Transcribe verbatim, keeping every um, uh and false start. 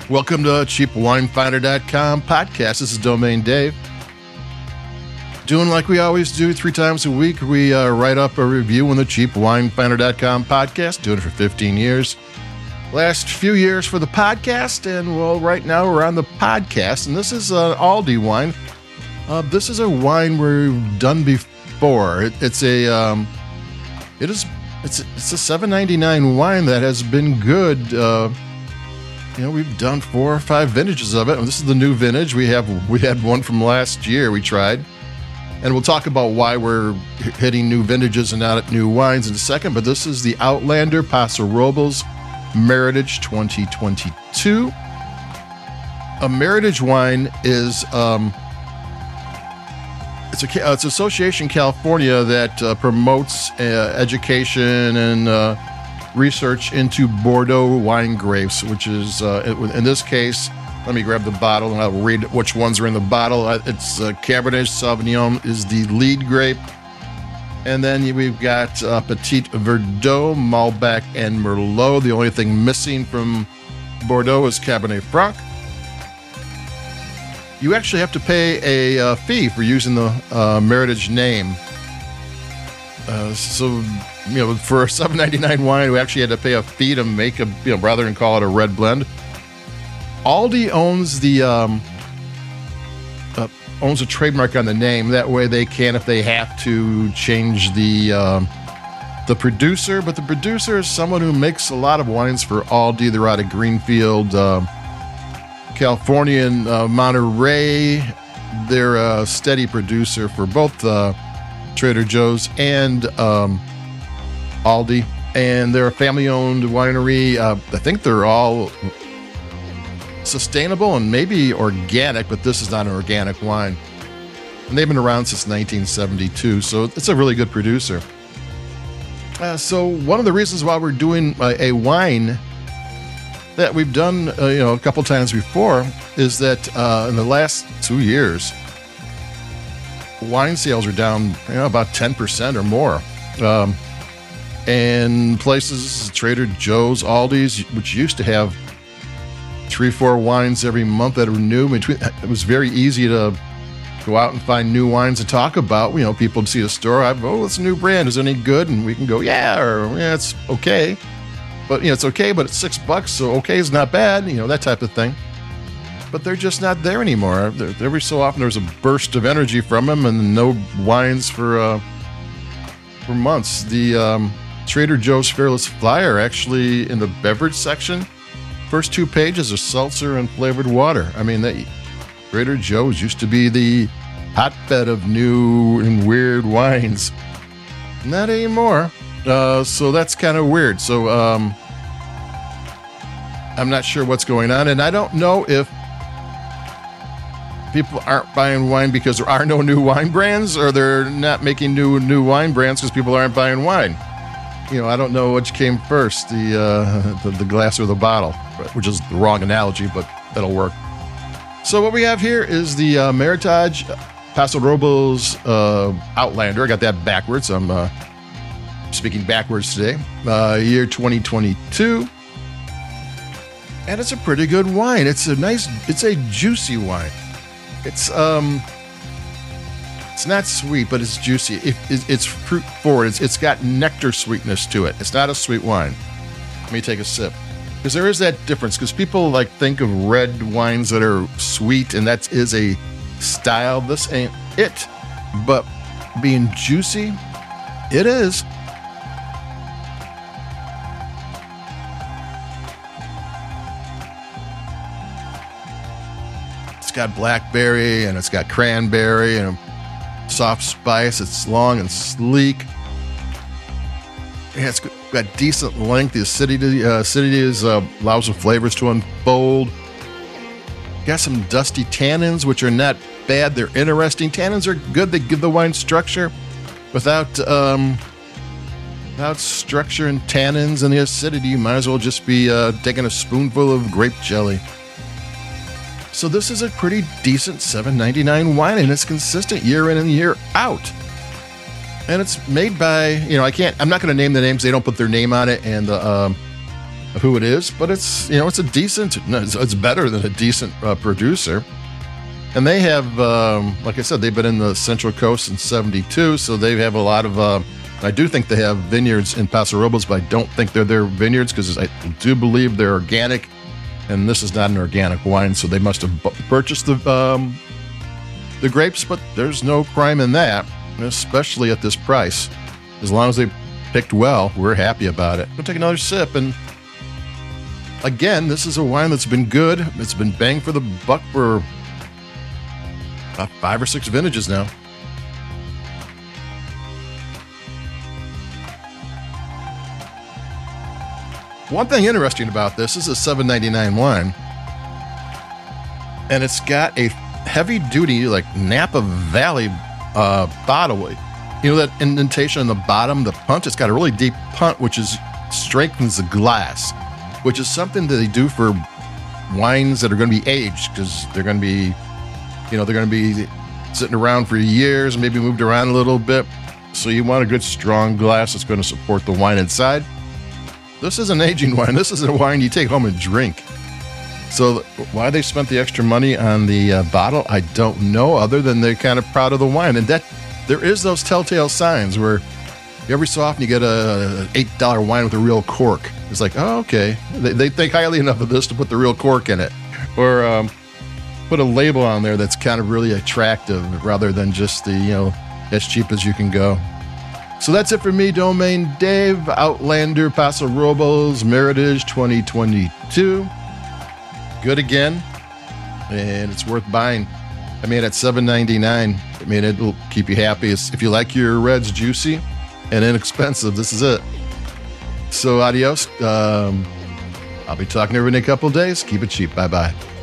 Welcome to cheap wine finder dot com podcast. This is Domain Dave. Doing like we always do three times a week, we uh, write up a review on the cheap wine finder dot com podcast. Doing it for fifteen years. Last few years for the podcast, and well, right now we're on the podcast, and this is an Aldi wine. Uh, this is a wine we've done before. It, it's a, um, it is, it's, it's a seven ninety-nine wine that has been good. Uh, You know, we've done four or five vintages of it. And this is the new vintage. We have we had one from last year we tried. And we'll talk about why we're hitting new vintages and not new wines in a second. But this is the Outlander Paso Robles Meritage twenty twenty-two. A Meritage wine is um, it's a it's Association California that uh, promotes uh, education and uh, research into Bordeaux wine grapes, which is, uh, in this case, let me grab the bottle and I'll read which ones are in the bottle. It's uh, Cabernet Sauvignon is the lead grape. And then we've got uh, Petit Verdot, Malbec, and Merlot. The only thing missing from Bordeaux is Cabernet Franc. You actually have to pay a uh, fee for using the uh, Meritage name. Uh, so, you know, for a seven ninety-nine wine, we actually had to pay a fee to make a, you know, rather than call it a red blend. Aldi owns the, um, uh, owns a trademark on the name. That way they can, if they have to, change the, um, the producer. But the producer is someone who makes a lot of wines for Aldi. They're out of Greenfield, uh, California, and uh, Monterey. They're a steady producer for both, uh, Trader Joe's and um, Aldi, and they're a family-owned winery. Uh, I think they're all sustainable and maybe organic, but this is not an organic wine. And they've been around since nineteen seventy-two, so it's a really good producer. Uh, so one of the reasons why we're doing a, a wine that we've done, uh, you know, a couple times before is that uh, in the last two years, wine sales are down, you know, about ten percent or more. Um, and places, Trader Joe's, Aldi's, which used to have three, four wines every month that were new. It was very easy to go out and find new wines to talk about. You know, people would see a store, I've, oh, it's a new brand. Is it any good? And we can go, yeah, or yeah, it's okay. But, you know, it's okay, but it's six bucks, so okay is not bad, you know, that type of thing. But they're just not there anymore. Every so often there's a burst of energy from them, and no wines for uh, for months. The um, Trader Joe's Fearless Flyer, actually in the beverage section, first two pages are seltzer and flavored water. I mean, they, Trader Joe's used to be the hotbed of new and weird wines. Not anymore. Uh, so that's kind of weird. So um, I'm not sure what's going on, and I don't know if people aren't buying wine because there are no new wine brands, or they're not making new new wine brands because people aren't buying wine. You know, I don't know which came first, the uh, the, the glass or the bottle, which is the wrong analogy, but that'll work. So what we have here is the uh, Meritage Paso Robles uh, Outlander. I got that backwards. I'm uh, speaking backwards today. Uh, year twenty twenty-two. And it's a pretty good wine. It's a nice, it's a juicy wine. It's um, it's not sweet, but it's juicy. It, it, it's fruit forward. It's it's got nectar sweetness to it. It's not a sweet wine. Let me take a sip, because there is that difference. Because people like think of red wines that are sweet, and that is a style. This ain't it. But being juicy, it is. It's got blackberry, and it's got cranberry, and a soft spice. It's long and sleek. Yeah, it's got decent length. The acidity, uh, acidity is, uh, allows the flavors to unfold. Got some dusty tannins, which are not bad. They're interesting. Tannins are good. They give the wine structure. Without um, without structure and tannins and the acidity, you might as well just be uh, taking a spoonful of grape jelly. So this is a pretty decent seven ninety-nine wine, and it's consistent year in and year out. And it's made by, you know, I can't, I'm not going to name the names. They don't put their name on it. And the, um, who it is, but it's, you know, it's a decent, no, it's, it's better than a decent uh, producer. And they have, um, like I said, they've been in the Central Coast since seventy-two, so they have a lot of, uh, I do think they have vineyards in Paso Robles, but I don't think they're their vineyards because I do believe they're organic, and this is not an organic wine, so they must have bu- purchased the um, the grapes, but there's no crime in that, especially at this price. As long as they picked well, we're happy about it. We'll take another sip, and again, this is a wine that's been good. It's been bang for the buck for about five or six vintages now. One thing interesting about this is a seven ninety-nine wine, and it's got a heavy-duty, like Napa Valley uh, bottle. You know that indentation on the bottom, the punt? It's got a really deep punt, which is strengthens the glass, which is something that they do for wines that are going to be aged, because they're going to be, you know, they're going to be sitting around for years, maybe moved around a little bit. So you want a good, strong glass that's going to support the wine inside. This is an aging wine. This is a wine you take home and drink. So why they spent the extra money on the uh, bottle, I don't know, other than they're kind of proud of the wine. And that there is those telltale signs where every so often you get a eight dollar wine with a real cork. It's like, oh, okay. They, they think highly enough of this to put the real cork in it. Or um, put a label on there that's kind of really attractive rather than just the, you know, as cheap as you can go. So that's it for me, Domain Dave, Outlander, Paso Robles, Meritage twenty twenty-two. Good again, and it's worth buying. I mean, at seven ninety-nine, I mean, it'll keep you happy. It's, if you like your reds juicy and inexpensive, this is it. So adios. Um, I'll be talking to everyone in a couple of days. Keep it cheap. Bye-bye.